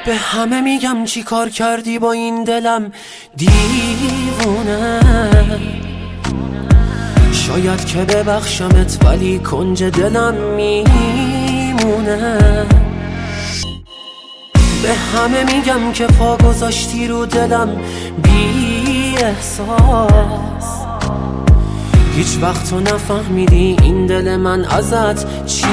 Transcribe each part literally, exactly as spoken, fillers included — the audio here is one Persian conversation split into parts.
به همه میگم چی کار کردی با این دلم دیوونه، شاید که ببخشمت ولی کنج دلم میمونه. به همه میگم که پا گذاشتی رو دلم بی احساس، هیچ وقت تو نفهمیدی این دل من ازت چی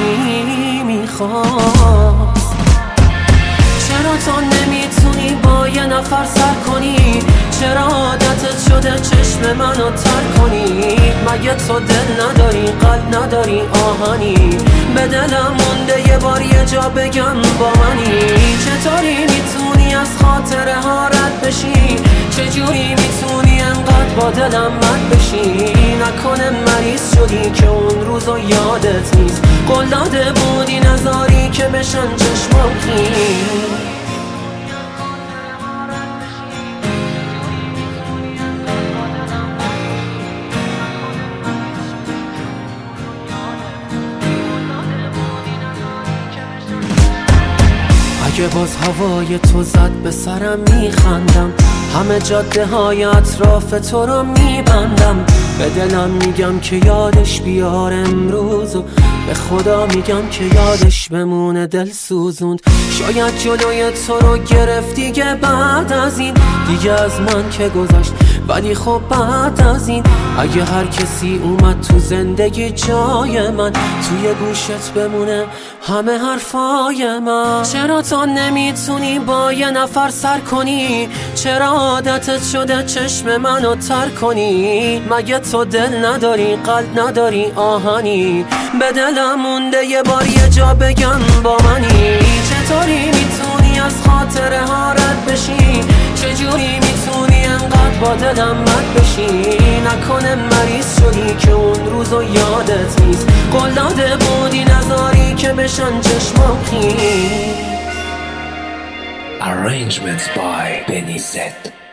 میخواست. چرا تو نمیتونی با یه نفر سر کنی؟ چرا عادتت شده چشم منو تر کنی؟ مگه تو دل نداری، قلب نداری، آهنی؟ به دلم مونده یه بار یه جا بگم با منی. چطوری میتونی از خاطره ها رد بشی؟ چجوری میتونی انقدر با دلم مد بشی؟ نکنه مریض شدی که اون روزو یادت نیست، قول داده بودی نذاری که بشن چشماکی. اگه باز هوای تو زد به سرم میخندم، همه جاده های اطراف تو رو میبندم. به دلم میگم که یادش بیار امروز و به خدا میگم که یادش بمونه دل سوزوند. شاید جلوی تو رو گرفت دیگه بعد از این، دیگه از من که گذشت ولی خب بعد از این اگه هر کسی اومد تو زندگی جای من، توی گوشت بمونه همه حرفای من. چرا تو نمیتونی با یه نفر سر کنی؟ چرا عادتت شده چشم منو تر کنی؟ مگه تو دل نداری، قلب نداری، آهنی؟ به دلم مونده یه بار یه جا بگم با منی. چطوری میتونی از خاطره ها رد بشی؟ چجوری میتونی انقدر با دلم مد بشی؟ نکنه مریض شدی که اون روزو یادت نیست، قول داده بودی نذاری که بشن چشماکی. Arrangements by Benny Z.